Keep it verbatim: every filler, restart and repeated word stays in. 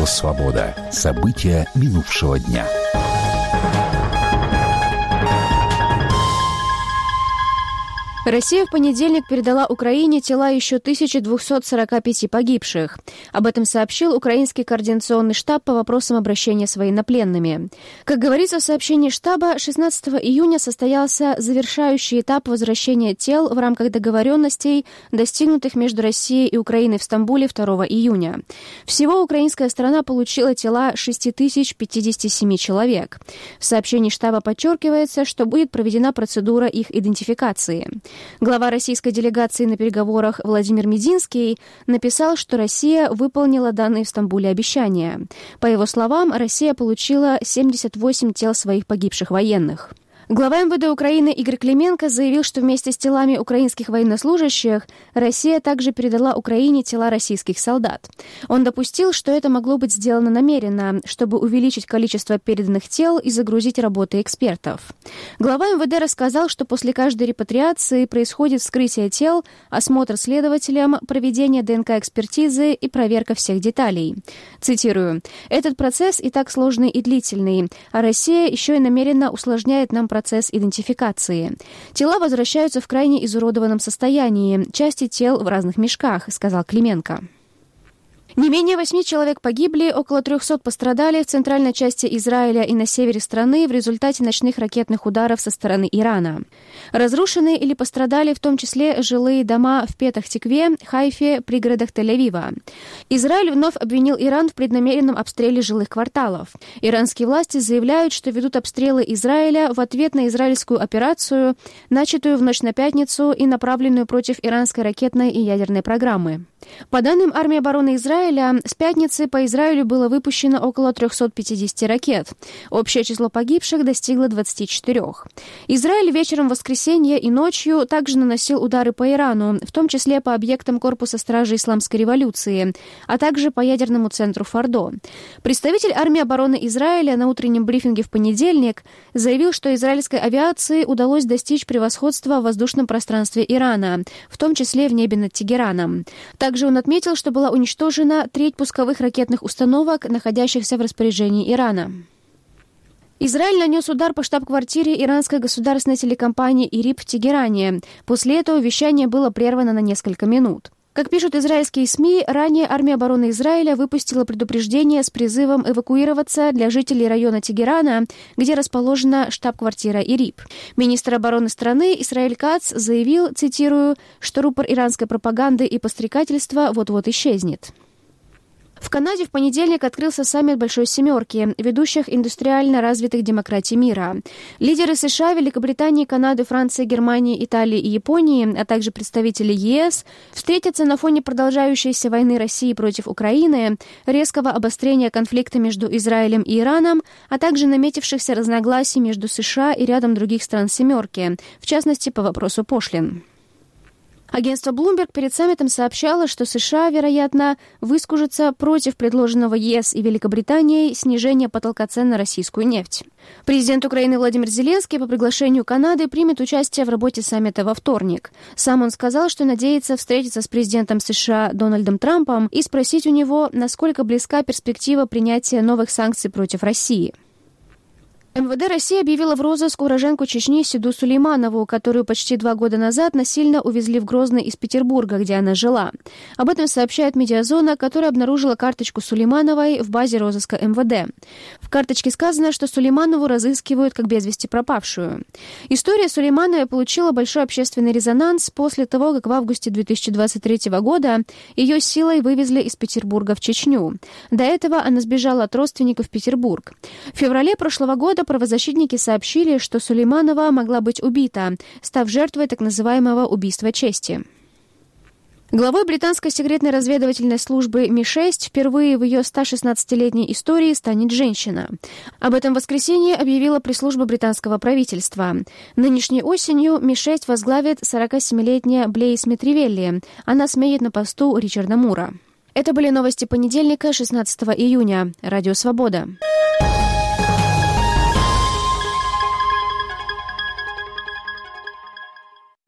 Радио «Свобода». События минувшего дня. Россия в понедельник передала Украине тела еще тысячи двухсот сорока пяти погибших. Об этом сообщил Украинский координационный штаб по вопросам обращения с военнопленными. Как говорится в сообщении штаба, шестнадцатого июня состоялся завершающий этап возвращения тел в рамках договоренностей, достигнутых между Россией и Украиной в Стамбуле второго июня. Всего украинская сторона получила тела шесть тысяч пятьдесят семь человек. В сообщении штаба подчеркивается, что будет проведена процедура их идентификации. Глава российской делегации на переговорах Владимир Мединский написал, что Россия выполнила данные в Стамбуле обещания. По его словам, Россия получила семьдесят восемь тел своих погибших военных. Глава МВД Украины Игорь Клименко заявил, что вместе с телами украинских военнослужащих Россия также передала Украине тела российских солдат. Он допустил, что это могло быть сделано намеренно, чтобы увеличить количество переданных тел и загрузить работы экспертов. Глава МВД рассказал, что после каждой репатриации происходит вскрытие тел, осмотр следователям, проведение ДНК-экспертизы и проверка всех деталей. Цитирую: «Этот процесс и так сложный и длительный, а Россия еще и намеренно усложняет нам процесс процесс идентификации. Тела возвращаются в крайне изуродованном состоянии, части тел в разных мешках», — сказал Клименко. Не менее восьми человек погибли, около трехсот пострадали в центральной части Израиля и на севере страны в результате ночных ракетных ударов со стороны Ирана. Разрушены или пострадали в том числе жилые дома в Петах-Тикве, Хайфе, пригородах Тель-Авива. Израиль вновь обвинил Иран в преднамеренном обстреле жилых кварталов. Иранские власти заявляют, что ведут обстрелы Израиля в ответ на израильскую операцию, начатую в ночь на пятницу и направленную против иранской ракетной и ядерной программы. По данным армии обороны Израиля, с пятницы по Израилю было выпущено около трехсот пятидесяти ракет. Общее число погибших достигло двадцати четырёх. Израиль вечером в воскресенье и ночью также наносил удары по Ирану, в том числе по объектам Корпуса стражи Исламской революции, а также по ядерному центру Фордо. Представитель армии обороны Израиля на утреннем брифинге в понедельник заявил, что израильской авиации удалось достичь превосходства в воздушном пространстве Ирана, в том числе в небе над Тегераном. Также он отметил, что была уничтожена треть пусковых ракетных установок, находящихся в распоряжении Ирана. Израиль нанес удар по штаб-квартире иранской государственной телекомпании ИРИБ в Тегеране. После этого вещание было прервано на несколько минут. Как пишут израильские СМИ, ранее армия обороны Израиля выпустила предупреждение с призывом эвакуироваться для жителей района Тегерана, где расположена штаб-квартира ИРИБ. Министр обороны страны Исраэль Кац заявил, цитирую, что рупор иранской пропаганды и подстрекательства вот-вот исчезнет. В Канаде в понедельник открылся саммит Большой Семерки, ведущих индустриально развитых демократий мира. Лидеры США, Великобритании, Канады, Франции, Германии, Италии и Японии, а также представители ЕС встретятся на фоне продолжающейся войны России против Украины, резкого обострения конфликта между Израилем и Ираном, а также наметившихся разногласий между США и рядом других стран Семерки, в частности, по вопросу пошлин. Агентство Bloomberg перед саммитом сообщало, что США, вероятно, выскажутся против предложенного ЕС и Великобританией снижения потолка цен на российскую нефть. Президент Украины Владимир Зеленский по приглашению Канады примет участие в работе саммита во вторник. Сам он сказал, что надеется встретиться с президентом США Дональдом Трампом и спросить у него, насколько близка перспектива принятия новых санкций против России. МВД России объявила в розыск уроженку Чечни Седу Сулейманову, которую почти два года назад насильно увезли в Грозный из Петербурга, где она жила. Об этом сообщает «Медиазона», которая обнаружила карточку Сулеймановой в базе розыска МВД. В карточке сказано, что Сулейманову разыскивают как без вести пропавшую. История Сулеймановой получила большой общественный резонанс после того, как в августе две тысячи двадцать третьего года ее силой вывезли из Петербурга в Чечню. До этого она сбежала от родственников в Петербург. В феврале прошлого года правозащитники сообщили, что Сулейманова могла быть убита, став жертвой так называемого убийства чести. Главой британской секретной разведывательной службы Ми шесть впервые в ее ста шестнадцатилетней истории станет женщина. Об этом в воскресенье объявила пресс-служба британского правительства. Нынешней осенью Ми шесть возглавит сорокасемилетняя Блейз Митревелли. Она сменит на посту Ричарда Мура. Это были новости понедельника, шестнадцатого июня. Радио «Свобода».